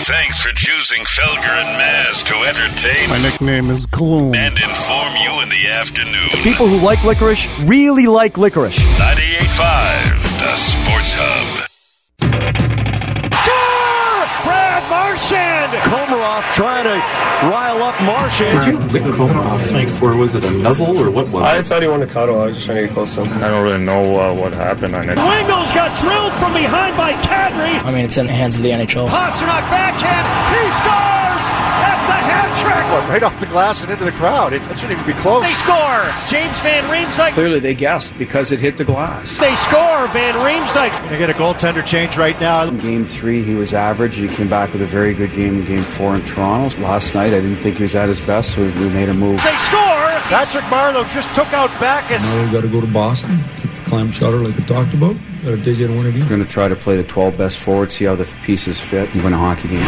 Thanks for choosing Felger and Maz to entertain. My nickname is Gloom. And inform you in the afternoon. People who like licorice really like licorice. 98.5, the Sports Hub. Brad Marchand! Komarov trying to rile up Marchand. Did Komarov think, or was it a nuzzle, or what was it? I thought he wanted to cuddle. I was just trying to get close to him. I don't really know what happened on it. Wingles got drilled from behind by Kadri. I mean, it's in the hands of the NHL. Pastrnak backhand. He scores! That's the hat trick! Right off the glass and into the crowd. That shouldn't even be close. They score! James Van Riemsdyk. Clearly they guessed because it hit the glass. They score! Van Riemsdyk. They get a goaltender change right now. In Game 3, he was average. He came back with a very good game in Game 4 in Toronto. Last night, I didn't think he was at his best, so we made a move. They score! Patrick Marleau just took out Backus. Now we got to go to Boston, get the clam chowder like I talked about. Got to dig in one again. We're going to try to play the 12 best forwards, see how the pieces fit, and win a hockey game.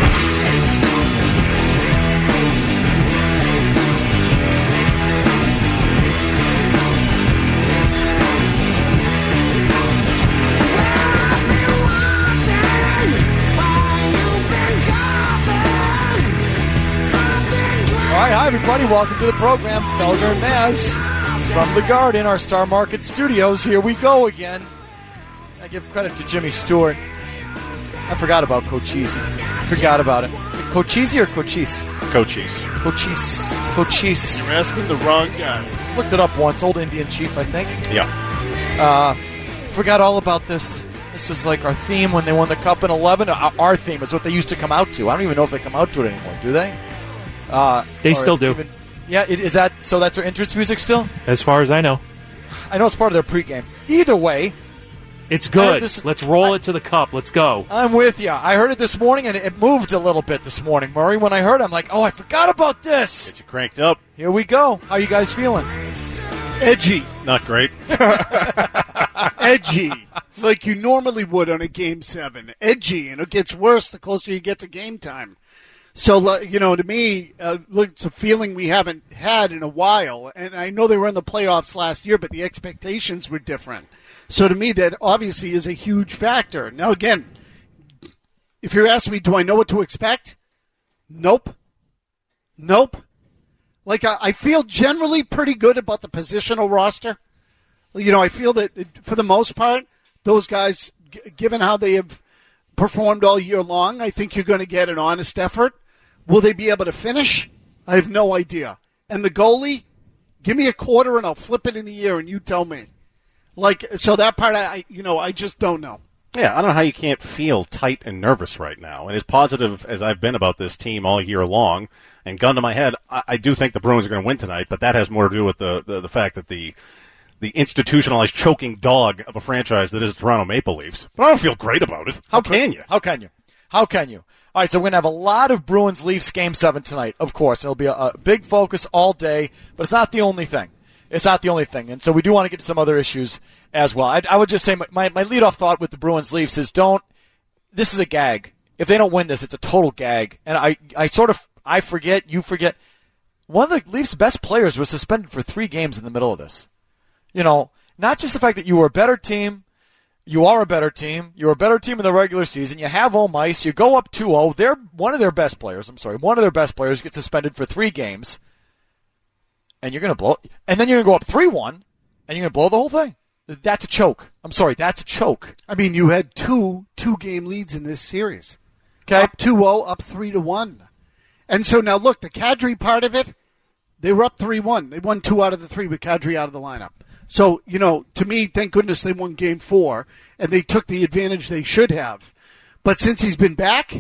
Hi, everybody. Welcome to the program. Felger and Maz from the Garden, our Star Market studios. Here we go again. I give credit to Jimmy Stewart. I forgot about Cochise. Forgot about it. Is it Cochise or Cochise? Cochise. Cochise. Cochise. You're asking the wrong guy. Looked it up once. Old Indian chief, I think. Yeah. Forgot all about this. This was like our theme when they won the Cup in 11. Our theme is what they used to come out to. I don't even know if they come out to it anymore. Do they? They still do. Is that so? That's their entrance music still? As far as I know. I know it's part of their pregame. Either way, it's good. Let's roll it to the Cup. Let's go. I'm with you. I heard it this morning, and it moved a little bit this morning, Murray. When I heard it, I'm like, oh, I forgot about this. Get you cranked up. Here we go. How you guys feeling? Edgy. Not great. Edgy. Like you normally would on a Game 7. Edgy, and it gets worse the closer you get to game time. So, to me, it's a feeling we haven't had in a while. And I know they were in the playoffs last year, but the expectations were different. So to me, that obviously is a huge factor. Now, again, if you're asking me, do I know what to expect? Nope. Like, I feel generally pretty good about the positional roster. I feel that, for the most part, those guys, given how they have performed all year long, I think you're going to get an honest effort. Will they be able to finish? I have no idea. And the goalie, give me a quarter and I'll flip it in the air and you tell me. So that part, I just don't know. Yeah, I don't know how you can't feel tight and nervous right now. And as positive as I've been about this team all year long, and gun to my head, I do think the Bruins are going to win tonight, but that has more to do with the fact that the institutionalized choking dog of a franchise that is the Toronto Maple Leafs. But I don't feel great about it. How can you? How can you? All right, so we're going to have a lot of Bruins-Leafs Game 7 tonight, of course. It'll be a big focus all day, but it's not the only thing. And so we do want to get to some other issues as well. I would just say my leadoff thought with the Bruins-Leafs is this is a gag. If they don't win this, it's a total gag. And I forget, you forget. One of the Leafs' best players was suspended for 3 games in the middle of this. Not just the fact that you were a better team. You are a better team. You're a better team in the regular season. You have home ice. You go up 2-0. One of their best players gets suspended for 3 games. And you're going to blow. And then you're going to go up 3-1, and you're going to blow the whole thing. That's a choke. I'm sorry, that's a choke. I mean, you had two-game leads in this series. Okay. Up 2-0, up 3-1. And so now, look, the Kadri part of it, they were up 3-1. They won 2 out of the 3 with Kadri out of the lineup. So, to me, thank goodness they won Game 4, and they took the advantage they should have. But since he's been back,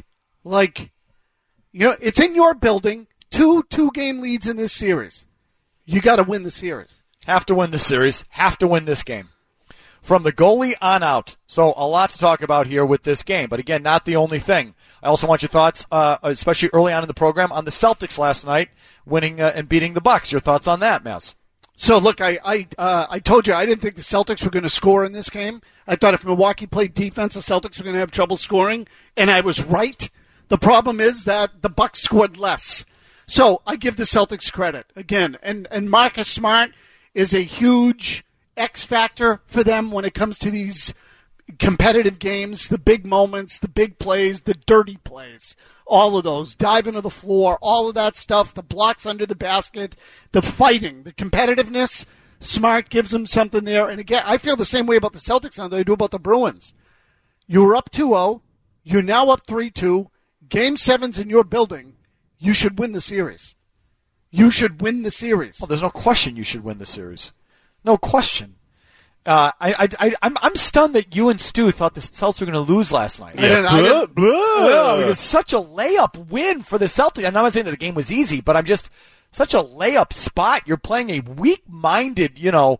it's in your building, two-game leads in this series. You got to win the series. Have to win the series. Have to win this game. From the goalie on out. So a lot to talk about here with this game. But again, not the only thing. I also want your thoughts, especially early on in the program, on the Celtics last night winning and beating the Bucks. Your thoughts on that, Maz? So, look, I told you I didn't think the Celtics were going to score in this game. I thought if Milwaukee played defense, the Celtics were going to have trouble scoring, and I was right. The problem is that the Bucks scored less. So I give the Celtics credit, again. And Marcus Smart is a huge X factor for them when it comes to these competitive games, the big moments, the big plays, the dirty plays, all of those, diving to the floor, all of that stuff, the blocks under the basket, the fighting, the competitiveness. Smart gives them something there. And again, I feel the same way about the Celtics now that I do about the Bruins. You were up 2-0. You're now up 3-2. Game 7's in your building. You should win the series. You should win the series. Well, there's no question you should win the series. No question. I'm stunned that you and Stu thought the Celtics were going to lose last night. Yeah. It was such a layup win for the Celtics. I'm not saying that the game was easy, but I'm just such a layup spot. You're playing a weak-minded,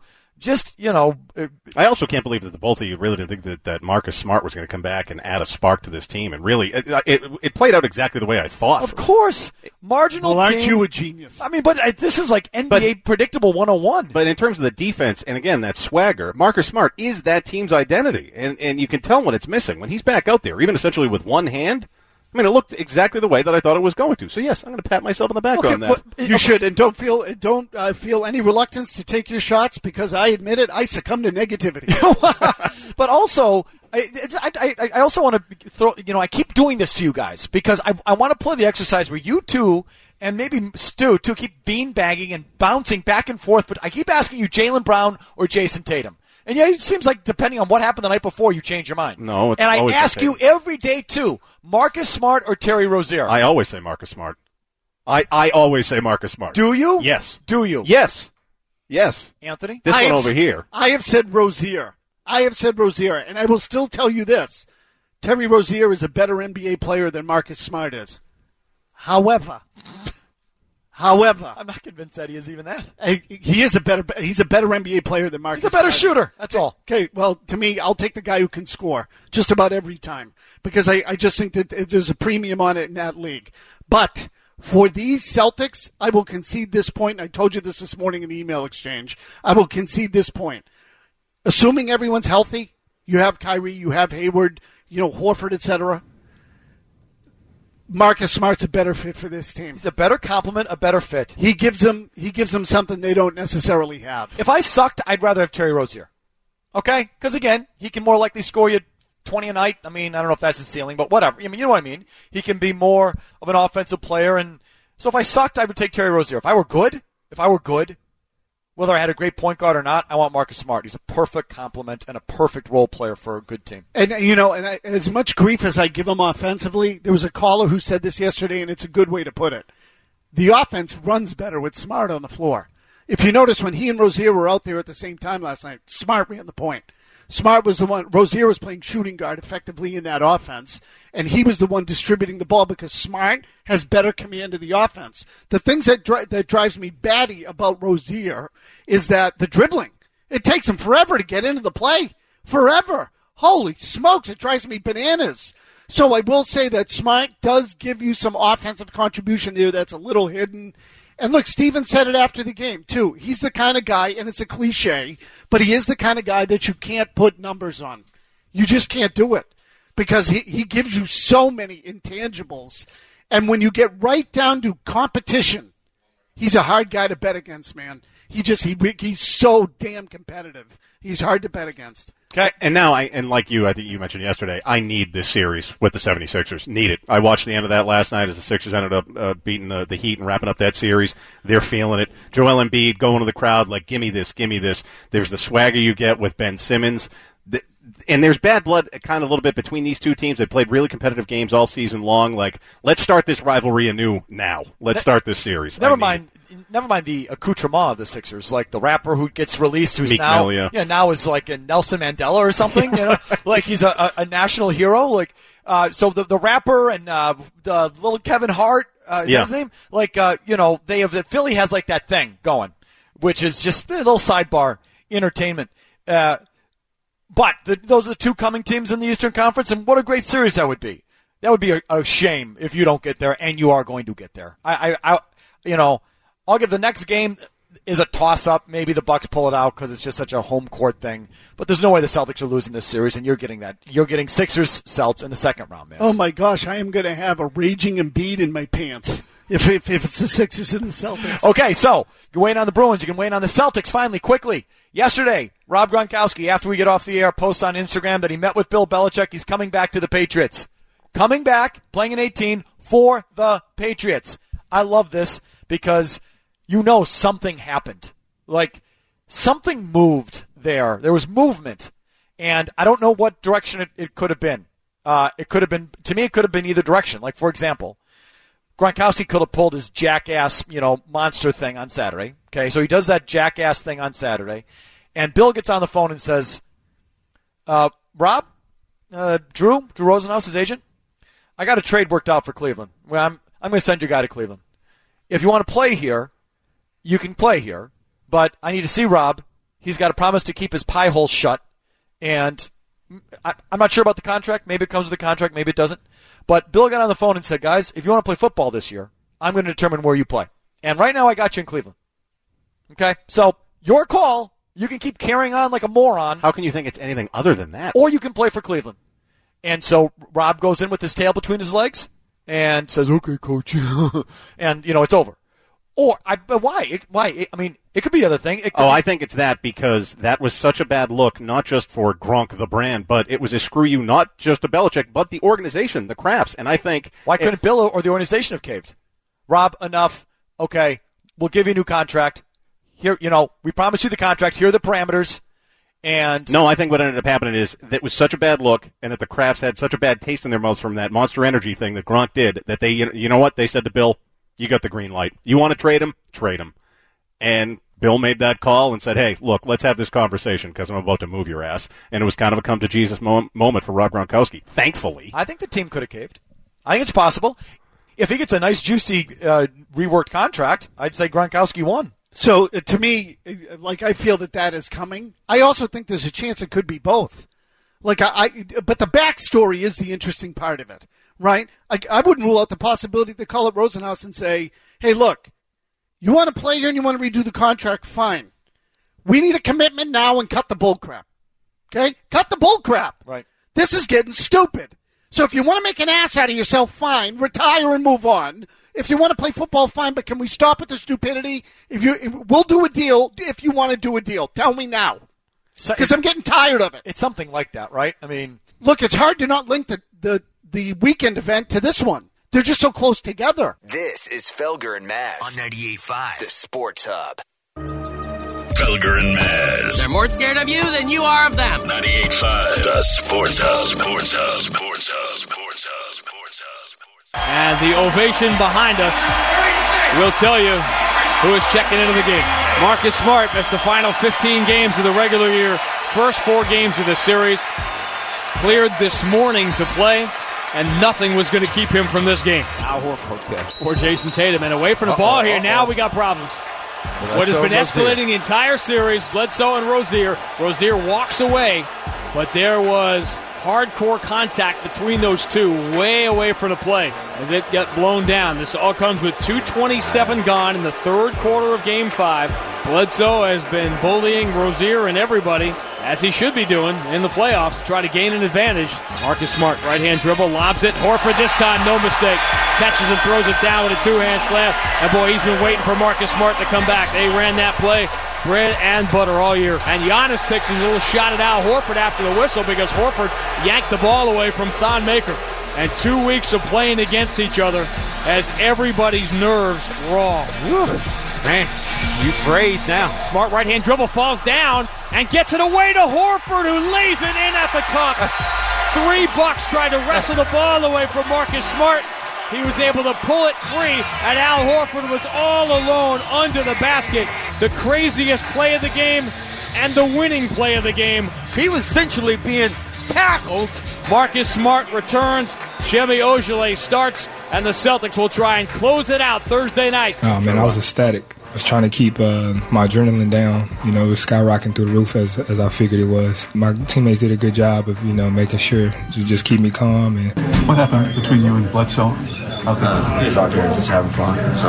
I also can't believe that the both of you really didn't think that Marcus Smart was going to come back and add a spark to this team. And really, it played out exactly the way I thought. Of course. Marginal well, aren't team. you a genius? I mean, but this is like NBA predictable 101. But in terms of the defense, and again, that swagger, Marcus Smart is that team's identity. And you can tell when it's missing. When he's back out there, even essentially with one hand, I mean, it looked exactly the way that I thought it was going to. So, yes, I'm going to pat myself on the back on that. You should, and don't feel any reluctance to take your shots because I admit it, I succumb to negativity. But also, I also want to throw, I keep doing this to you guys because I want to play the exercise where you two and maybe Stu too keep beanbagging and bouncing back and forth, but I keep asking you Jaylen Brown or Jason Tatum. And yeah, it seems like depending on what happened the night before, you change your mind. No, it's and I always ask you every day too: Marcus Smart or Terry Rozier? I always say Marcus Smart. I always say Marcus Smart. Do you? Yes. Do you? Yes. Anthony, this one over here. I have said Rozier, and I will still tell you this: Terry Rozier is a better NBA player than Marcus Smart is. However, I'm not convinced that he is even that. He's a better NBA player than Marcus. He's a better Smart. shooter. That's all. Okay, well, to me, I'll take the guy who can score just about every time because I just think that there's a premium on it in that league. But for these Celtics, I will concede this point. I told you this morning in the email exchange. I will concede this point. Assuming everyone's healthy, you have Kyrie, you have Hayward, Horford, etc. Marcus Smart's a better fit for this team. He's a better complement, a better fit. He gives them something they don't necessarily have. If I sucked, I'd rather have Terry Rozier. Okay? Because, again, he can more likely score you 20 a night. I mean, I don't know if that's his ceiling, but whatever. I mean, you know what I mean? He can be more of an offensive player. And so if I sucked, I would take Terry Rozier. If I were good, whether I had a great point guard or not, I want Marcus Smart. He's a perfect complement and a perfect role player for a good team. And, as much grief as I give him offensively, there was a caller who said this yesterday, and it's a good way to put it. The offense runs better with Smart on the floor. If you notice, when he and Rozier were out there at the same time last night, Smart ran the point. Smart was the one. Rozier was playing shooting guard effectively in that offense, and he was the one distributing the ball because Smart has better command of the offense. The things that drives me batty about Rozier is that the dribbling. It takes him forever to get into the play. Forever. Holy smokes, it drives me bananas. So I will say that Smart does give you some offensive contribution there that's a little hidden. And look, Steven said it after the game, too. He's the kind of guy, and it's a cliche, but he is the kind of guy that you can't put numbers on. You just can't do it because he gives you so many intangibles. And when you get right down to competition, he's a hard guy to bet against, man. He's so damn competitive. He's hard to bet against. Okay, and now, like you, I think you mentioned yesterday, I need this series with the 76ers. Need it. I watched the end of that last night as the Sixers ended up beating the Heat and wrapping up that series. They're feeling it. Joel Embiid going to the crowd like, give me this, give me this. There's the swagger you get with Ben Simmons. And there's bad blood kind of a little bit between these two teams. They played really competitive games all season long. Like, let's start this rivalry anew now. Let's start this series. Never mind the accoutrement of the Sixers, like the rapper who gets released, who's Meek now Mill, now is like a Nelson Mandela or something. Like he's a national hero. Like so the rapper and the little Kevin Hart, is that his name? Like they have Philly has like that thing going, which is just a little sidebar entertainment. But those are the two coming teams in the Eastern Conference, and what a great series that would be. That would be a shame if you don't get there, and you are going to get there. I'll give the next game is a toss-up. Maybe the Bucks pull it out because it's just such a home court thing. But there's no way the Celtics are losing this series, and you're getting that. You're getting Sixers-Celts in the second round, man. Oh, my gosh. I am going to have a raging Embiid in my pants. if it's the Sixers and the Celtics. Okay, so you can weigh in on the Bruins. You can weigh in on the Celtics finally, quickly. Yesterday, Rob Gronkowski, after we get off the air, posts on Instagram that he met with Bill Belichick. He's coming back to the Patriots. Coming back, playing in 18 for the Patriots. I love this because you know something happened. Like, something moved there. There was movement. And I don't know what direction it could have been. It could have been, to me, it could have been either direction. Like, for example, Gronkowski could have pulled his jackass, monster thing on Saturday. Okay, so he does that jackass thing on Saturday. And Bill gets on the phone and says, Rob, Drew Rosenhaus, his agent, I got a trade worked out for Cleveland. Well, I'm going to send your guy to Cleveland. If you want to play here, you can play here. But I need to see Rob. He's got a promise to keep his pie hole shut. And I'm not sure about the contract. Maybe it comes with the contract. Maybe it doesn't. But Bill got on the phone and said, guys, if you want to play football this year, I'm going to determine where you play. And right now I got you in Cleveland. Okay? So your call. You can keep carrying on like a moron. How can you think it's anything other than that? Or you can play for Cleveland. And so Rob goes in with his tail between his legs and says, okay, coach. And, it's over. But why? Why? I mean, it could be the other thing. I think it's that because that was such a bad look, not just for Gronk the brand, but it was a screw you, not just to Belichick, but the organization, the Crafts. And I think... Why couldn't Bill or the organization have caved? Rob, enough. Okay, we'll give you a new contract. Here, we promised you the contract. Here are the parameters. And no, I think what ended up happening is that it was such a bad look and that the Crafts had such a bad taste in their mouths from that Monster Energy thing that Gronk did that they, you know what? They said to Bill, you got the green light. You want to trade him? Trade him. And Bill made that call and said, hey, look, let's have this conversation because I'm about to move your ass. And it was kind of a come-to-Jesus moment for Rob Gronkowski, thankfully. I think the team could have caved. I think it's possible. If he gets a nice, juicy, reworked contract, I'd say Gronkowski won. So, to me, I feel that is coming. I also think there's a chance it could be both. But the backstory is the interesting part of it, right? I wouldn't rule out the possibility to call up Rosenhaus and say, hey, look, you want to play here and you want to redo the contract? Fine. We need a commitment now and cut the bull crap. Okay? Cut the bull crap. Right. This is getting stupid. So if you want to make an ass out of yourself, fine. Retire and move on. If you want to play football, fine, but can we stop at the stupidity? We'll do a deal if you want to do a deal. Tell me now. Because I'm getting tired of it. It's something like that, right? I mean, look, it's hard to not link the weekend event to this one. They're just so close together. This is Felger and Maz on 98.5, the Sports Hub. Felger and Maz. They're more scared of you than you are of them. 98.5, the Sports Hub. Sports Hub. Sports Hub. Sports Hub. Sports Hub. And the ovation behind us will tell you who is checking into the game. Marcus Smart missed the final 15 games of the regular year. First 4 games of the series. Cleared this morning to play, and nothing was going to keep him from this game. Al Horford or Jason Tatum. And away from the ball here, now we got problems. What has been escalating the entire series, Bledsoe and Rozier. Rozier walks away, but there was hardcore contact between those two, way away from the play as it got blown down. This all comes with 2:27 gone in the third quarter of Game 5. Bledsoe has been bullying Rozier and everybody, as he should be doing in the playoffs, to try to gain an advantage. Marcus Smart, right-hand dribble, lobs it. Horford this time, no mistake. Catches and throws it down with a two-hand slam. And boy, he's been waiting for Marcus Smart to come back. They ran that play bread and butter all year. And Giannis takes his little shot at Al Horford after the whistle because Horford yanked the ball away from Thon Maker. And 2 weeks of playing against each other has everybody's nerves raw. Man, you prayed now. Smart right-hand dribble, falls down and gets it away to Horford, who lays it in at the cup. $3 tried to wrestle the ball away from Marcus Smart. He was able to pull it free, and Al Horford was all alone under the basket. The craziest play of the game and the winning play of the game. He was essentially being tackled. Marcus Smart returns. Shemi Ojeleye starts, and the Celtics will try and close it out Thursday night. Oh, man, I was ecstatic. I was trying to keep my adrenaline down. It was skyrocketing through the roof as I figured it was. My teammates did a good job of, making sure to just keep me calm. And what happened between you and Bledsoe? He was out there just having fun. So.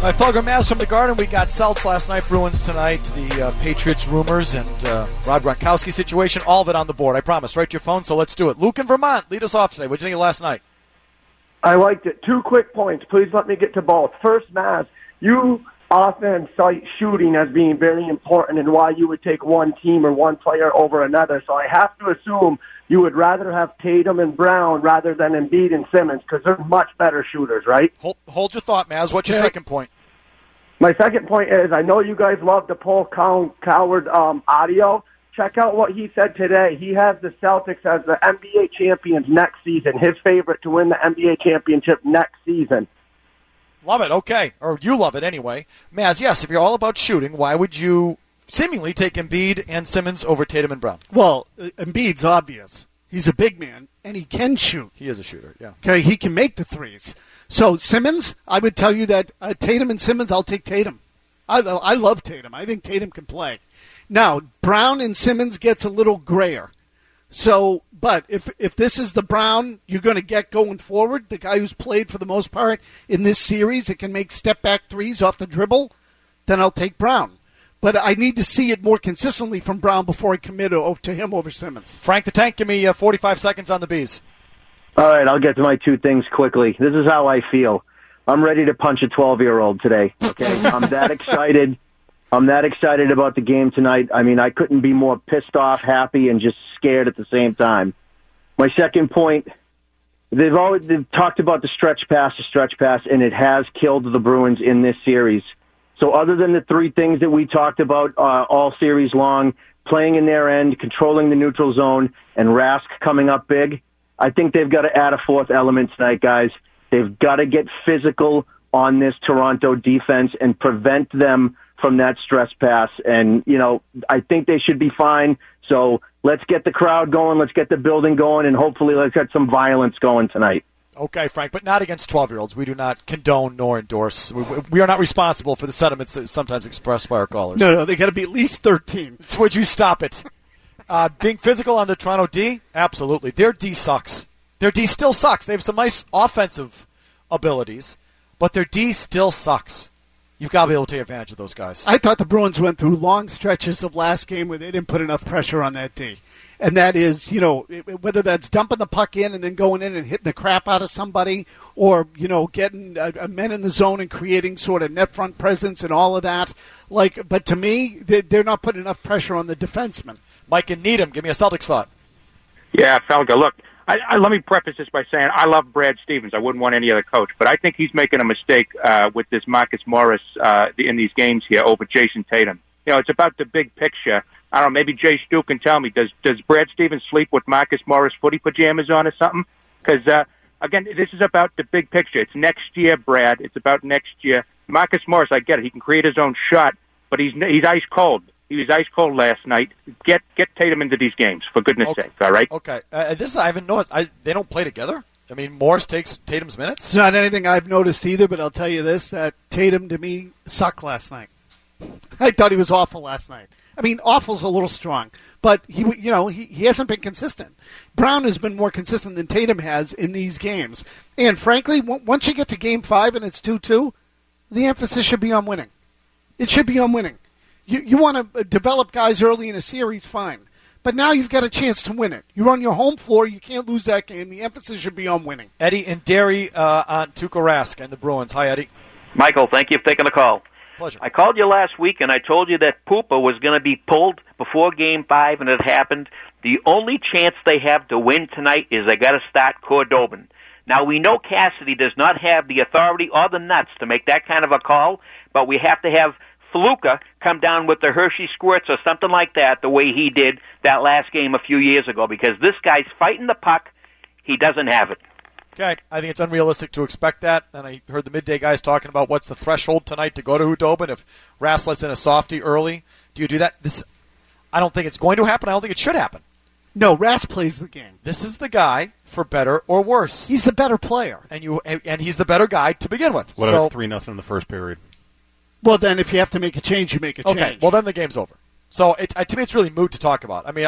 My Felger Maz from the Garden. We got Celts last night, Bruins tonight, the Patriots rumors, and Rob Gronkowski situation. All of it on the board, I promise. Right to your phone, so let's do it. Luke in Vermont, lead us off today. What did you think of last night? I liked it. 2 quick points. Please let me get to both. First, Maz, you often cite shooting as being very important and why you would take one team or one player over another. So I have to assume you would rather have Tatum and Brown rather than Embiid and Simmons because they're much better shooters, right? Hold your thought, Maz. What's your second point? My second point is I know you guys love to pull Coward audio. Check out what he said today. He has the Celtics as the NBA champions next season, his favorite to win the NBA championship next season. Love it, okay. Or you love it anyway. Maz, yes, if you're all about shooting, why would you seemingly take Embiid and Simmons over Tatum and Brown? Well, Embiid's obvious. He's a big man, and he can shoot. He is a shooter, yeah. Okay, he can make the threes. So Simmons, I would tell you that Tatum and Simmons, I'll take Tatum. I love Tatum. I think Tatum can play. Now, Brown and Simmons gets a little grayer. So, but if this is the Brown you're going to get going forward, the guy who's played for the most part in this series, it can make step-back threes off the dribble, then I'll take Brown. But I need to see it more consistently from Brown before I commit to him over Simmons. Frank the Tank, give me 45 seconds on the Bees. All right, I'll get to my 2 things quickly. This is how I feel. I'm ready to punch a 12-year-old today. Okay, I'm that excited. I'm that excited about the game tonight. I mean, I couldn't be more pissed off, happy, and just scared at the same time. My second point, they've talked about the stretch pass, and it has killed the Bruins in this series. So other than the 3 things that we talked about all series long, playing in their end, controlling the neutral zone, and Rask coming up big, I think they've got to add a 4th element tonight, guys. They've got to get physical on this Toronto defense and prevent them from that stress pass. And, you know, I think they should be fine. So let's get the crowd going. Let's get the building going. And hopefully let's get some violence going tonight. Okay, Frank, but not against 12-year-olds. We do not condone nor endorse. We are not responsible for the sentiments sometimes expressed by our callers. No, they got to be at least 13. Would you stop it? Being physical on the Toronto D? Absolutely. Their D sucks. Their D still sucks. They have some nice offensive abilities, but their D still sucks. You've got to be able to take advantage of those guys. I thought the Bruins went through long stretches of last game where they didn't put enough pressure on that D. And that is, you know, whether that's dumping the puck in and then going in and hitting the crap out of somebody or, you know, getting men in the zone and creating sort of net front presence and all of that. But to me, they're not putting enough pressure on the defensemen. Mike and Needham, give me a Celtics thought. Yeah, Felga, look, let me preface this by saying I love Brad Stevens. I wouldn't want any other coach, but I think he's making a mistake with this Marcus Morris in these games here over Jason Tatum. You know, it's about the big picture. I don't know, maybe Jay Stu can tell me, does Brad Stevens sleep with Marcus Morris footy pajamas on or something? Because, again, this is about the big picture. It's next year, Brad. It's about next year. Marcus Morris, I get it. He can create his own shot, but he's ice cold. He was ice cold last night. Get Tatum into these games, for goodness sake, all right? Okay. This I haven't noticed. They don't play together? I mean, Morris takes Tatum's minutes? It's not anything I've noticed either, but I'll tell you this, that Tatum, to me, sucked last night. I thought he was awful last night. I mean, awful's a little strong, but he hasn't been consistent. Brown has been more consistent than Tatum has in these games. And frankly, once you get to Game 5 and it's 2-2, the emphasis should be on winning. It should be on winning. You want to develop guys early in a series, fine. But now you've got a chance to win it. You're on your home floor. You can't lose that game. The emphasis should be on winning. Eddie and Derry on Tuukka Rask and the Bruins. Hi, Eddie. Michael, thank you for taking the call. Pleasure. I called you last week, and I told you that Poopa was going to be pulled before Game 5, and it happened. The only chance they have to win tonight is they got to start Khordobin. Now, we know Cassidy does not have the authority or the nuts to make that kind of a call, but we have to have Fluka come down with the Hershey squirts or something like that, the way he did that last game a few years ago, because this guy's fighting the puck. He doesn't have it. Okay, I think it's unrealistic to expect that, and I heard the midday guys talking about what's the threshold tonight to go to Khudobin if Rask lets in a softie early. Do you do that? I don't think it's going to happen. I don't think it should happen. No, Rask plays the game. This is the guy for better or worse. He's the better player. And he's the better guy to begin with. What if it's 3-0 in the first period? Well, then if you have to make a change, you make a change. Okay, well, then the game's over. So to me, it's really moot to talk about. I mean,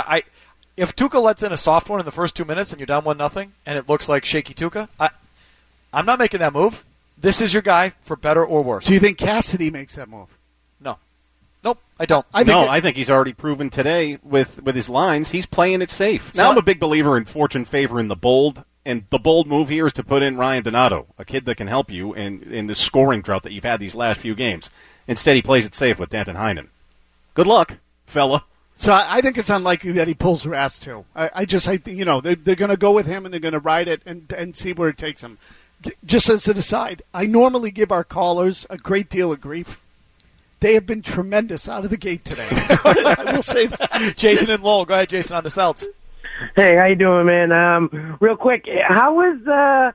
if Tuukka lets in a soft one in the first 2 minutes and you're down 1-0 and it looks like shaky Tuukka, I'm not making that move. this is your guy for better or worse. Do you think Cassidy makes that move? No. Nope, I don't. I think he's already proven today with his lines. He's playing it safe. Now I'm a big believer in fortune favoring the bold, and the bold move here is to put in Ryan Donato, a kid that can help you in the scoring drought that you've had these last few games. Instead, he plays it safe with Danton Heinen. Good luck, fella. So I think it's unlikely that he pulls her ass too. I think they're going to go with him and they're going to ride it and see where it takes him. Just as an aside, I normally give our callers a great deal of grief. They have been tremendous out of the gate today. I will say that. Jason and Lowell. Go ahead, Jason, on the Celts. Hey, how you doing, man? Real quick, how was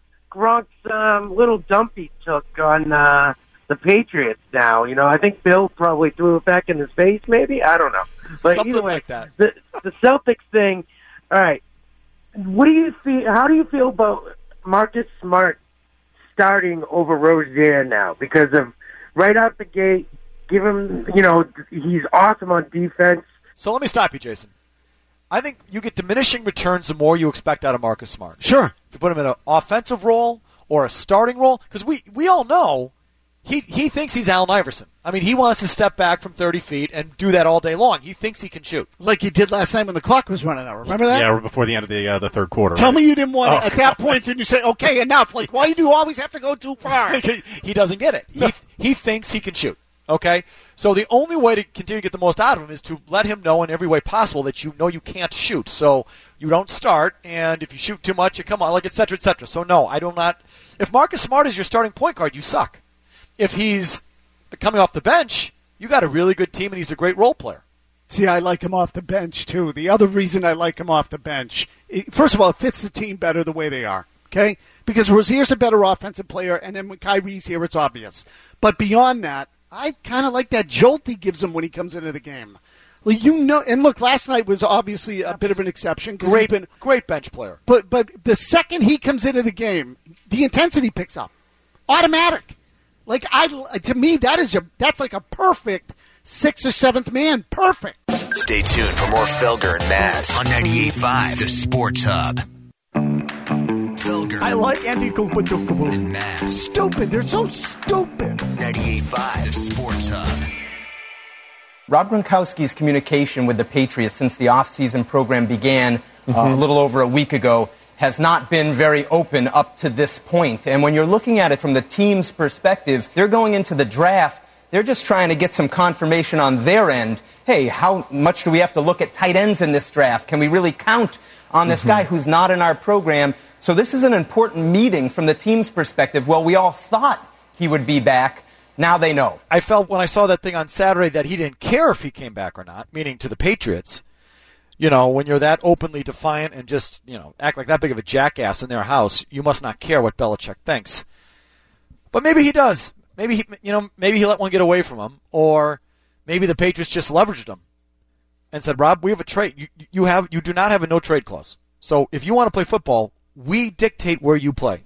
Gronk's little dump he took on the Patriots now? I think Bill probably threw it back in his face, maybe? I don't know. But something either way, like that. The Celtics thing, all right. What do you feel? How do you feel about Marcus Smart starting over Rozier now? Because of right out the gate, give him, he's awesome on defense. So let me stop you, Jason. I think you get diminishing returns the more you expect out of Marcus Smart. Sure. If you put him in an offensive role or a starting role, because we all know he thinks he's Allen Iverson. I mean, he wants to step back from 30 feet and do that all day long. He thinks he can shoot. Like he did last night when the clock was running out. Remember that? Yeah, before the end of the third quarter. Tell me you didn't want it. At that point, did you say, okay, enough? Like, why do you always have to go too far? He doesn't get it. He thinks he can shoot. Okay? So the only way to continue to get the most out of him is to let him know in every way possible that you know you can't shoot. So you don't start, and if you shoot too much, you come on, like et cetera, et cetera. So no, I do not. If Marcus Smart is your starting point guard, you suck. If he's coming off the bench, you got a really good team, and he's a great role player. See, I like him off the bench, too. The other reason I like him off the bench, first of all, it fits the team better the way they are, okay? Because Rozier's a better offensive player, and then when Kyrie's here, it's obvious. But beyond that, I kind of like that jolt he gives him when he comes into the game. Well, and look, last night was obviously a bit of an exception. Great bench player. But the second he comes into the game, the intensity picks up. Automatic. Like, to me, that's like a perfect 6th or 7th man. Perfect. Stay tuned for more Felger and Maz on 98.5, the Sports Hub. Felger. I like anti-Kupadukubu. And Maz. Stupid. They're so stupid. 98.5, the Sports Hub. Rob Gronkowski's communication with the Patriots since the offseason program began a little over a week ago has not been very open up to this point. And when you're looking at it from the team's perspective, they're going into the draft. They're just trying to get some confirmation on their end. Hey, how much do we have to look at tight ends in this draft? Can we really count on this guy who's not in our program? So this is an important meeting from the team's perspective. Well, we all thought he would be back. Now they know. I felt when I saw that thing on Saturday that he didn't care if he came back or not, meaning to the Patriots. When you're that openly defiant and just, act like that big of a jackass in their house, you must not care what Belichick thinks. But maybe he does. Maybe he let one get away from him, or maybe the Patriots just leveraged him and said, "Rob, we have a trade. You do not have a no trade clause. So if you want to play football, we dictate where you play,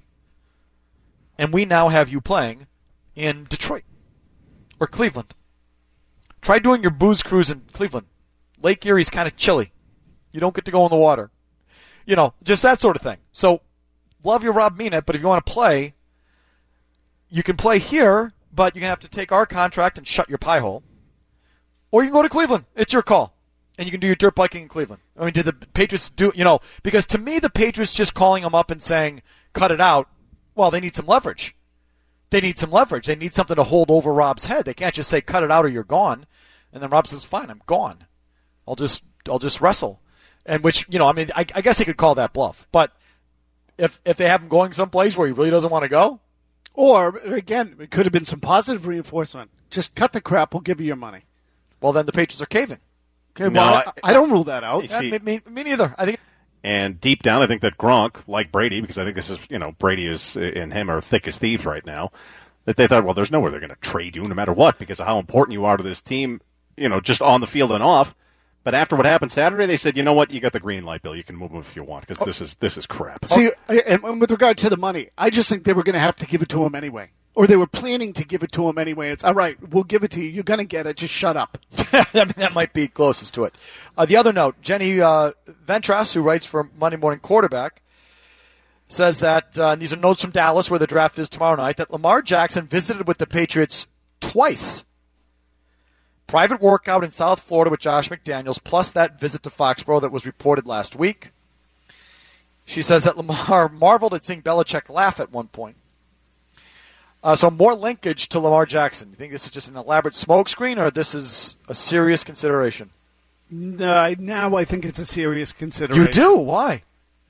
and we now have you playing in Detroit or Cleveland. Try doing your booze cruise in Cleveland. Lake Erie's kind of chilly. You don't get to go in the water. Just that sort of thing. So, love you, Rob, mean it, but if you want to play, you can play here, but you're going to have to take our contract and shut your pie hole. Or you can go to Cleveland. It's your call. And you can do your dirt biking in Cleveland. I mean, did the Patriots do, because to me, the Patriots just calling them up and saying, cut it out, well, they need some leverage. They need some leverage. They need something to hold over Rob's head. They can't just say, cut it out or you're gone. And then Rob says, fine, I'm gone. I'll just wrestle. And which, I guess he could call that bluff. But if they have him going someplace where he really doesn't want to go? Or, again, it could have been some positive reinforcement. Just cut the crap, we'll give you your money. Well, then the Patriots are caving. Okay, well, I don't rule that out. Me neither. I think. And deep down, I think that Gronk, like Brady, because I think this is, Brady and him are thick as thieves right now, that they thought, well, there's nowhere they're going to trade you no matter what because of how important you are to this team, just on the field and off. But after what happened Saturday, they said, you know what, you got the green light, Bill. You can move him if you want because this is crap. See, and with regard to the money, I just think they were going to have to give it to him anyway. Or they were planning to give it to him anyway. It's, all right, we'll give it to you. You're going to get it. Just shut up. That might be closest to it. The other note, Jenny Ventras, who writes for Monday Morning Quarterback, says that, and these are notes from Dallas where the draft is tomorrow night, that Lamar Jackson visited with the Patriots twice. Private workout in South Florida with Josh McDaniels, plus that visit to Foxborough that was reported last week. She says that Lamar marveled at seeing Belichick laugh at one point. So more linkage to Lamar Jackson. Do you think this is just an elaborate smokescreen, or this is a serious consideration? Now I think it's a serious consideration. You do? Why?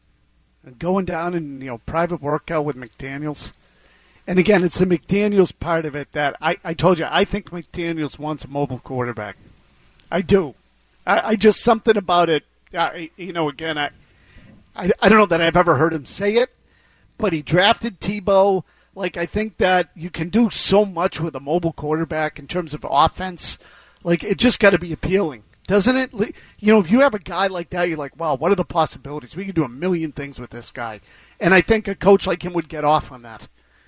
Going down and private workout with McDaniels. And again, it's the McDaniels part of it that I told you, I think McDaniels wants a mobile quarterback. I do. I just, something about it, again, I don't know that I've ever heard him say it, but he drafted Tebow. Like, I think that you can do so much with a mobile quarterback in terms of offense. Like, it just got to be appealing, doesn't it? If you have a guy like that, you're like, wow, what are the possibilities? We can do a million things with this guy. And I think a coach like him would get off on that.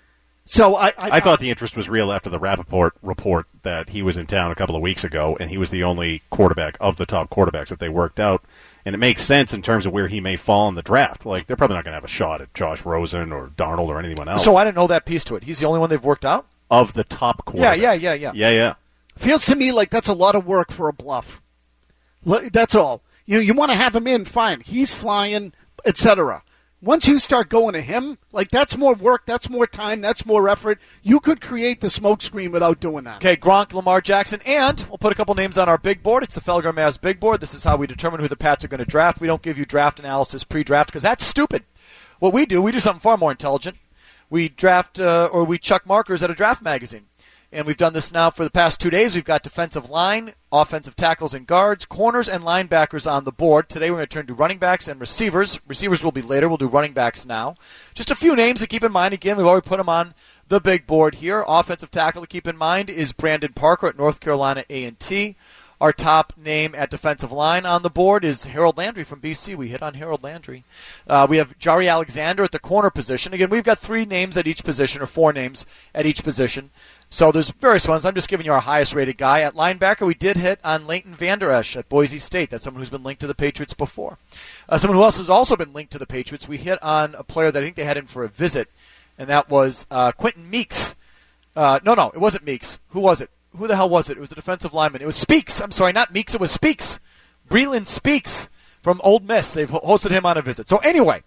So I thought the interest was real after the Rappaport report that he was in town a couple of weeks ago, and he was the only quarterback of the top quarterbacks that they worked out. And it makes sense in terms of where he may fall in the draft. Like, they're probably not going to have a shot at Josh Rosen or Darnold or anyone else. So I didn't know that piece to it. He's the only one they've worked out? Of the top quarterbacks. Yeah. Feels to me like that's a lot of work for a bluff. That's all. You want to have him in, fine. He's flying, etc. Once you start going to him, like, that's more work, that's more time, that's more effort. You could create the smoke screen without doing that. Okay, Gronk, Lamar Jackson, and we'll put a couple names on our big board. It's the Felger Maz big board. This is how we determine who the Pats are going to draft. We don't give you draft analysis pre-draft because that's stupid. What we do something far more intelligent. We draft or we chuck markers at a draft magazine. And we've done this now for the past 2 days. We've got defensive line, offensive tackles and guards, corners and linebackers on the board. Today we're going to turn to running backs and receivers. Receivers will be later. We'll do running backs now. Just a few names to keep in mind. Again, we've already put them on the big board here. Offensive tackle to keep in mind is Brandon Parker at North Carolina A&T. Our top name at defensive line on the board is Harold Landry from BC. We hit on Harold Landry. We have Jari Alexander at the corner position. Again, we've got 3 names at each position, or 4 names at each position. So there's various ones. I'm just giving you our highest-rated guy. At linebacker, we did hit on Leighton Vander Esch at Boise State. That's someone who's been linked to the Patriots before. Someone who else has also been linked to the Patriots, we hit on a player that I think they had in for a visit, and that was Quentin Meeks. No, it wasn't Meeks. Who was it? Who the hell was it? It was a defensive lineman. It was Speaks. I'm sorry, not Meeks. It was Speaks. Breland Speaks from Ole Miss. They've hosted him on a visit. So anyway,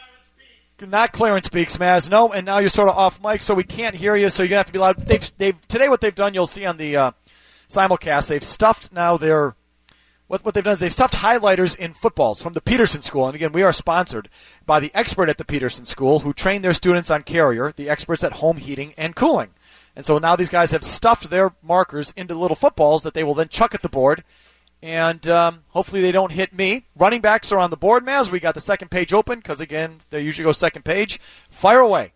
not Clarence Speaks, Maz. No, and now you're sort of off mic, so we can't hear you. So you're gonna have to be loud. Today what they've done, you'll see on the simulcast. They've stuffed now their what they've done is they've stuffed highlighters in footballs from the Peterson School. And again, we are sponsored by the expert at the Peterson School who train their students on Carrier, the experts at home heating and cooling. And so now these guys have stuffed their markers into little footballs that they will then chuck at the board. And hopefully they don't hit me. Running backs are on the board, Maz. We got the second page open because, again, they usually go second page. Fire away.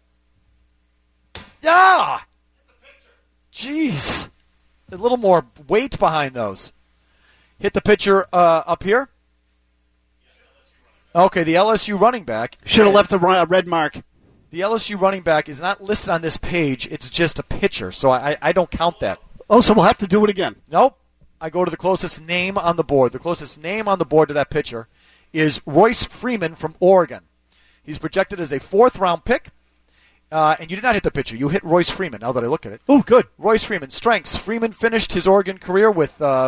Ah! Jeez. A little more weight behind those. Hit the pitcher up here. Okay, the LSU running back. Should have left the red mark. The LSU running back is not listed on this page. It's just a pitcher, so I don't count that. Oh, so we'll have to do it again. Nope. I go to the closest name on the board. The closest name on the board to that pitcher is Royce Freeman from Oregon. He's projected as a 4th-round pick, and you did not hit the pitcher. You hit Royce Freeman, now that I look at it. Oh, good. Royce Freeman. Strengths. Freeman finished his Oregon career with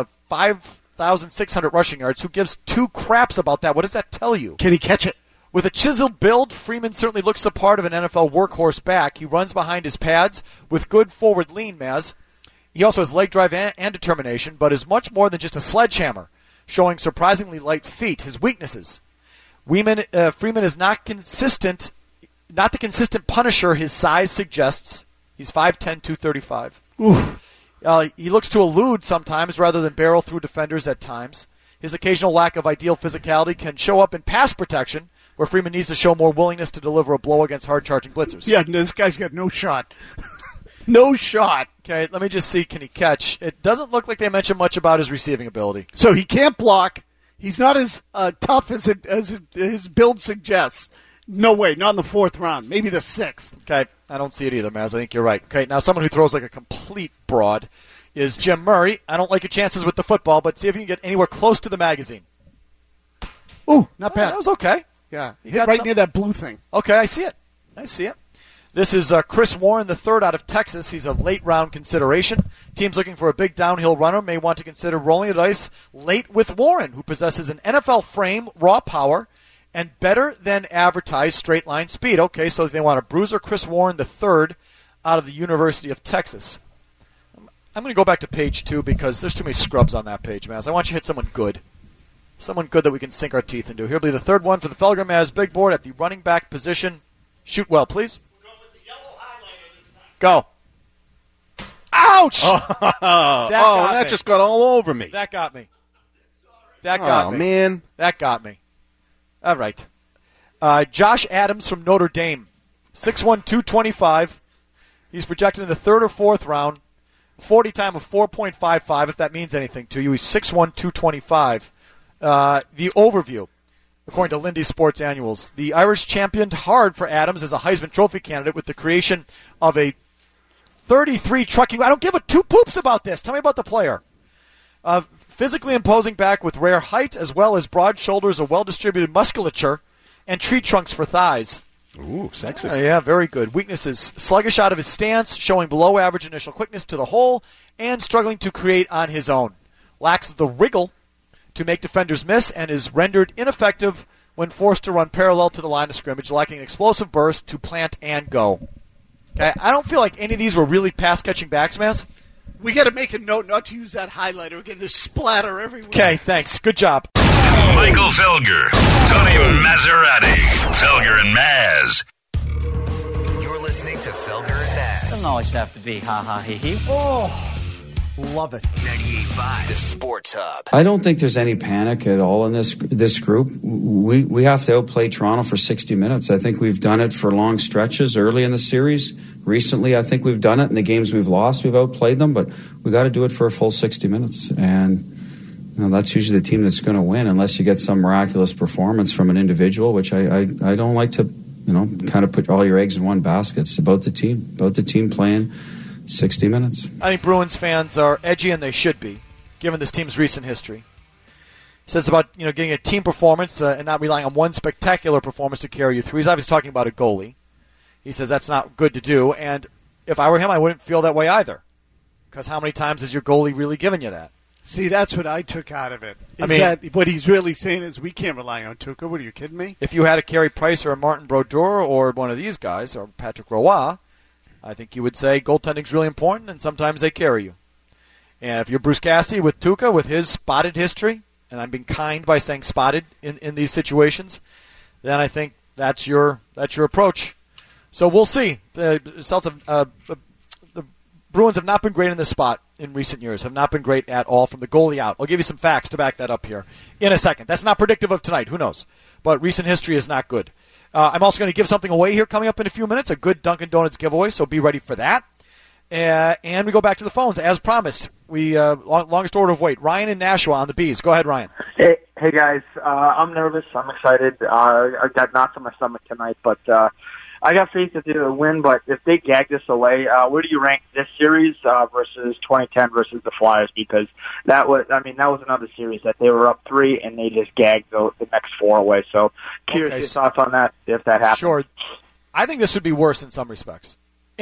5,600 rushing yards. Who gives 2 craps about that? What does that tell you? Can he catch it? With a chiseled build, Freeman certainly looks the part of an NFL workhorse back. He runs behind his pads with good forward lean, Maz. He also has leg drive and determination, but is much more than just a sledgehammer, showing surprisingly light feet. His weaknesses. Freeman is not the consistent punisher his size suggests. He's 5'10", 235. He looks to elude sometimes rather than barrel through defenders at times. His occasional lack of ideal physicality can show up in pass protection, where Freeman needs to show more willingness to deliver a blow against hard-charging blitzers. Yeah, this guy's got no shot. No shot. Okay, let me just see, can he catch? It doesn't look like they mentioned much about his receiving ability. So he can't block. He's not as tough as his build suggests. No way, not in the 4th round. Maybe the 6th. Okay, I don't see it either, Maz. I think you're right. Okay, now someone who throws like a complete broad is Jim Murray. I don't like your chances with the football, but see if you can get anywhere close to the magazine. Ooh, not bad. That was okay. Yeah, hit right near that blue thing. Okay, I see it. This is Chris Warren, the third out of Texas. He's a late-round consideration. Teams looking for a big downhill runner may want to consider rolling the dice late with Warren, who possesses an NFL frame, raw power, and better-than-advertised straight-line speed. Okay, so they want a bruiser, Chris Warren, the third out of the University of Texas. I'm going to go back to page 2 because there's too many scrubs on that page, Maz. I want you to hit someone good. Someone good that we can sink our teeth into. Here'll be the third one for the Felger Maz big board at the running back position. Shoot well, please. Go. Ouch! That just got all over me. That got me. Oh, man. That got me. All right. Josh Adams from Notre Dame. 6'1", 225. He's projected in the third or fourth round. 40 time of 4.55, if that means anything to you. He's 6'1", 225. The overview, according to Lindy Sports Annuals. The Irish championed hard for Adams as a Heisman Trophy candidate with the creation of a 33 trucking. I don't give a two poops about this. Tell me about the player. Physically imposing back with rare height as well as broad shoulders, a well-distributed musculature, and tree trunks for thighs. Ooh, sexy. Yeah, very good. Weaknesses: sluggish out of his stance, showing below average initial quickness to the hole, and struggling to create on his own. Lacks the wriggle to make defenders miss, and is rendered ineffective when forced to run parallel to the line of scrimmage, lacking explosive burst to plant and go. Okay, I don't feel like any of these were really pass-catching backs, Mass. We got to make a note not to use that highlighter again. There's splatter everywhere. Okay, thanks. Good job. Michael Felger, Tony Maserati, Felger and Maz. You're listening to Felger and Maz. Doesn't always have to be ha-ha, hee-hee. Oh, love it. 98.5, the Sports Hub. I don't think there's any panic at all in this group. We have to outplay Toronto for 60 minutes. I think we've done it for long stretches early in the series. Recently, I think we've done it in the games we've lost. We've outplayed them, but we got to do it for a full 60 minutes. And that's usually the team that's going to win, unless you get some miraculous performance from an individual, which I don't like to, kind of put all your eggs in one basket. It's about the team playing 60 minutes. I think Bruins fans are edgy, and they should be, given this team's recent history. He says about getting a team performance and not relying on one spectacular performance to carry you through. He's obviously talking about a goalie. He says that's not good to do, and if I were him, I wouldn't feel that way either. Because how many times has your goalie really given you that? See, that's what I took out of it. That what he's really saying is we can't rely on Tuukka. What, are you kidding me? If you had a Carey Price or a Martin Brodeur or one of these guys, or Patrick Roy, I think you would say goaltending's really important, and sometimes they carry you. And if you're Bruce Cassidy with Tuukka, with his spotted history, and I'm being kind by saying spotted in these situations, then I think that's your approach. So we'll see. The Bruins have not been great in this spot in recent years, have not been great at all from the goalie out. I'll give you some facts to back that up here in a second. That's not predictive of tonight. Who knows? But recent history is not good. I'm also going to give something away here coming up in a few minutes, a good Dunkin' Donuts giveaway, so be ready for that. And we go back to the phones. As promised, we longest order of wait. Ryan in Nashua on the Bees. Go ahead, Ryan. Hey guys. I'm nervous. I'm excited. I got knots on my stomach tonight, but I got faith that they'll win. But if they gag this away, where do you rank this series versus 2010 versus the Flyers? Because that was another series that they were up 3 and they just gagged the next 4 away. So curious your thoughts on that if that happens. Sure. I think this would be worse in some respects.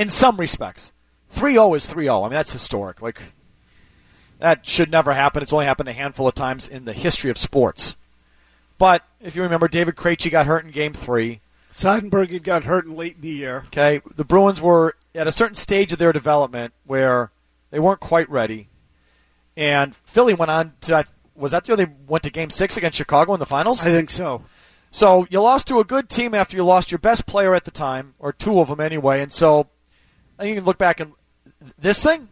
3-0 is 3-0. I mean, that's historic. That should never happen. It's only happened a handful of times in the history of sports. But if you remember, David Krejci got hurt in Game 3. Seidenberg had got hurt late in the year. Okay, the Bruins were at a certain stage of their development where they weren't quite ready. And Philly went on to, was that the year they went to Game 6 against Chicago in the finals? I think so. So you lost to a good team after you lost your best player at the time, or 2 of them anyway. And so I think you can look back and this thing,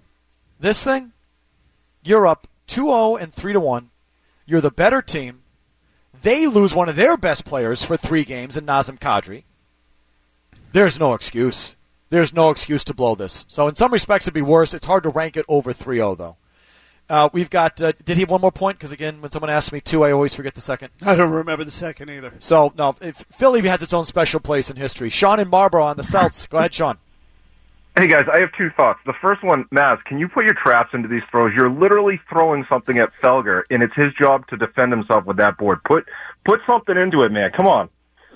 you're up 2-0 and 3-1. You're the better team. They lose one of their best players for 3 games in Nazem Kadri. There's no excuse. There's no excuse to blow this. So in some respects, it'd be worse. It's hard to rank it over 3-0, though. We've got, did he have one more point? Because, again, when someone asks me 2, I always forget the second. I don't remember the second either. So, no, Philly has its own special place in history. Sean in Marlborough on the Celts. Go ahead, Sean. Hey, guys, I have 2 thoughts. The first one, Maz, can you put your traps into these throws? You're literally throwing something at Felger, and it's his job to defend himself with that board. Put something into it, man. Come on.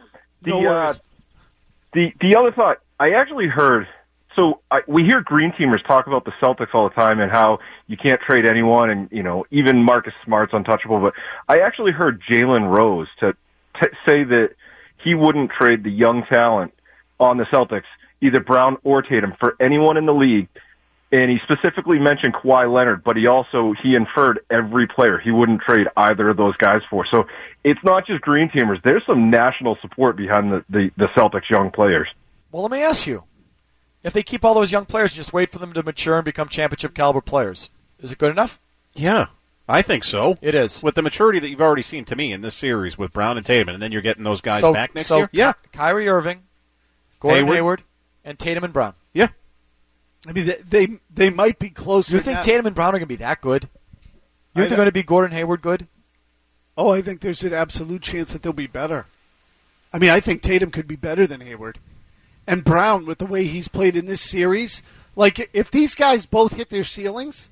The other thought, I actually heard. So we hear green teamers talk about the Celtics all the time and how you can't trade anyone, and even Marcus Smart's untouchable. But I actually heard Jalen Rose to say that he wouldn't trade the young talent on the Celtics, either Brown or Tatum, for anyone in the league. And he specifically mentioned Kawhi Leonard, but he inferred every player he wouldn't trade either of those guys for. So it's not just green teamers. There's some national support behind the Celtics young players. Well, let me ask you. If they keep all those young players and just wait for them to mature and become championship caliber players, is it good enough? Yeah, I think so. It is. With the maturity that you've already seen to me in this series with Brown and Tatum, and then you're getting those guys back next year? Yeah. Kyrie Irving, Gordon Hayward, and Tatum and Brown. Yeah. I mean, they might be closer. You think Tatum and Brown are going to be that good? You think they're going to be Gordon Hayward good? Oh, I think there's an absolute chance that they'll be better. I mean, I think Tatum could be better than Hayward. And Brown, with the way he's played in this series, like if these guys both hit their ceilings,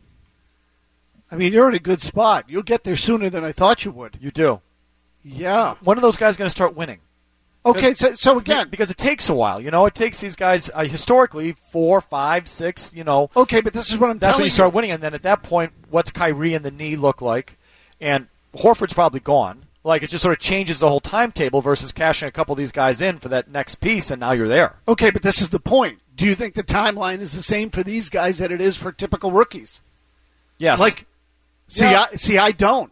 I mean, you're in a good spot. You'll get there sooner than I thought you would. You do. Yeah. When are those guys going to start winning? Okay, so again, because it takes a while. It takes these guys historically 4, 5, 6. Okay, but this is what I'm telling you. That's when you start winning, and then at that point, what's Kyrie and the knee look like? And Horford's probably gone. Like, it just sort of changes the whole timetable versus cashing a couple of these guys in for that next piece, and now you're there. Okay, but this is the point. Do you think the timeline is the same for these guys that it is for typical rookies? Yes. I don't.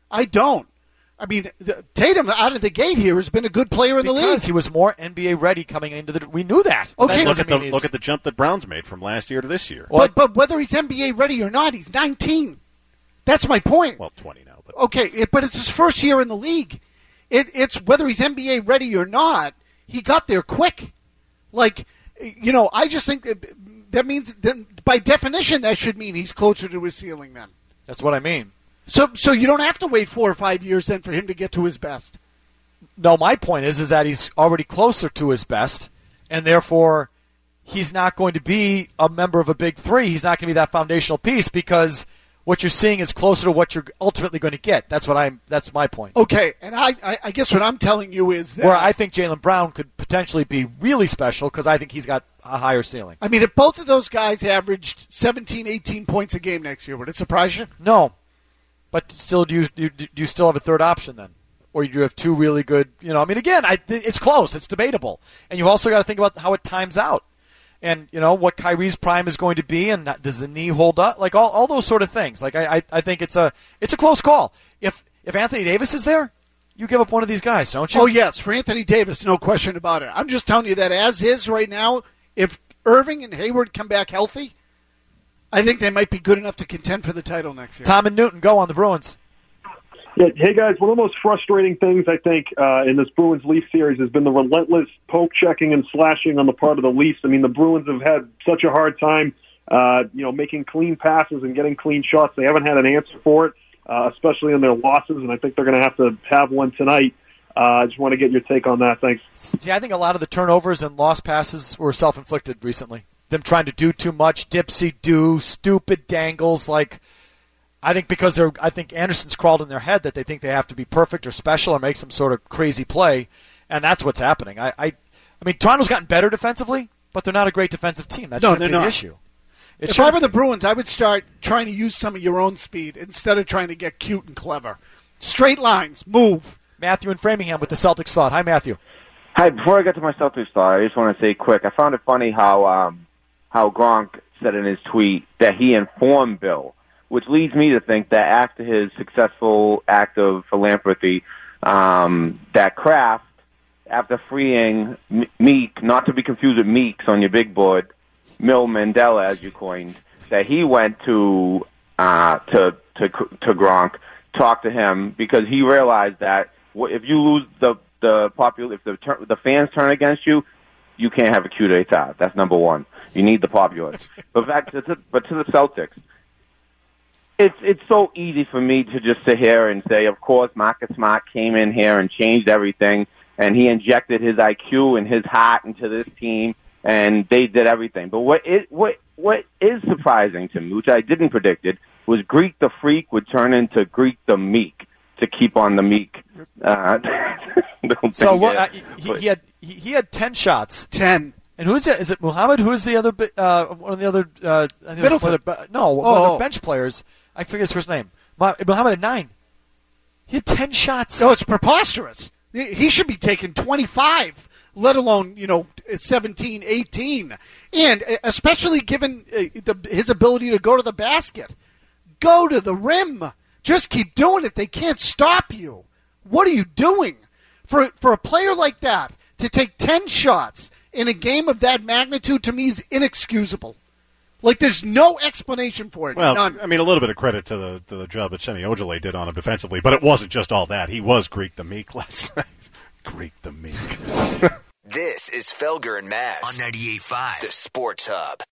I mean, Tatum out of the gate here has been a good player in the league. Because he was more NBA ready coming into the. We knew that. Okay, look at the jump that Brown's made from last year to this year. But whether he's NBA ready or not, he's 19. That's my point. Well, 20 now. But. Okay, but it's his first year in the league. It's whether he's NBA ready or not, he got there quick. I just think that means, by definition, that should mean he's closer to his ceiling then. That's what I mean. So you don't have to wait 4 or 5 years then for him to get to his best. No, my point is that he's already closer to his best, and therefore he's not going to be a member of a big three. He's not going to be that foundational piece because what you're seeing is closer to what you're ultimately going to get. That's my point. Okay, and I guess what I'm telling you is that where I think Jaylen Brown could potentially be really special because I think he's got a higher ceiling. I mean, if both of those guys averaged 17, 18 points a game next year, would it surprise you? No. But still, do you still have a third option then? Or you have two really good, again, it's close. It's debatable. And you also got to think about how it times out. And, what Kyrie's prime is going to be, and does the knee hold up? Like, all those sort of things. Like, I think it's a close call. If Anthony Davis is there, you give up one of these guys, don't you? Oh, yes, for Anthony Davis, no question about it. I'm just telling you that as is right now, if Irving and Hayward come back healthy, I think they might be good enough to contend for the title next year. Tom and Newton, go on the Bruins. Yeah, hey, guys, one of the most frustrating things, I think, in this Bruins-Leafs series has been the relentless poke-checking and slashing on the part of the Leafs. I mean, the Bruins have had such a hard time, making clean passes and getting clean shots. They haven't had an answer for it, especially in their losses, and I think they're going to have one tonight. I just want to get your take on that. Thanks. See, I think a lot of the turnovers and lost passes were self-inflicted recently. Them trying to do too much, dipsy-do, stupid dangles. Like, I think because I think Anderson's crawled in their head that they think they have to be perfect or special or make some sort of crazy play, and that's what's happening. I mean, Toronto's gotten better defensively, but they're not a great defensive team. That shouldn't be the issue. If I were the Bruins, I would start trying to use some of your own speed instead of trying to get cute and clever. Straight lines, move. Matthew in Framingham with the Celtics thought. Hi, Matthew. Hi, before I get to my Celtics thought, I just want to say quick, I found it funny how Gronk said in his tweet that he informed Bill, which leads me to think that after his successful act of philanthropy, that Kraft, after freeing Meek, not to be confused with Meeks on your big board, Mil Mandela, as you coined, that he went to Gronk, talked to him because he realized that if you lose if the fans turn against you, you can't have a coup d'etat. That's number one. You need the populace. But to the Celtics, it's so easy for me to just sit here and say, of course, Marcus Smart came in here and changed everything, and he injected his IQ and his heart into this team, and they did everything. But what is surprising to me, which I didn't predict it, was Greek the Freak would turn into Greek the Meek to keep on the meek. So what? He had 10 shots. 10. And who's it? Is it Muhammad? Who is the other? One of the other? I think Middleton. one of the bench players. I forget his first name. Muhammad had 9. He had 10 shots. No, it's preposterous. He should be taking 25, let alone 17, 18, and especially given his ability to go to the basket, go to the rim. Just keep doing it. They can't stop you. What are you doing? For a player like that to take 10 shots in a game of that magnitude, to me, is inexcusable. Like, there's no explanation for it. Well, None. I mean, a little bit of credit to the job that Semi Ojeleye did on him defensively, but it wasn't just all that. He was Greek the Meek last night. Greek the Meek. This is Felger and Maz on 98.5, the Sports Hub.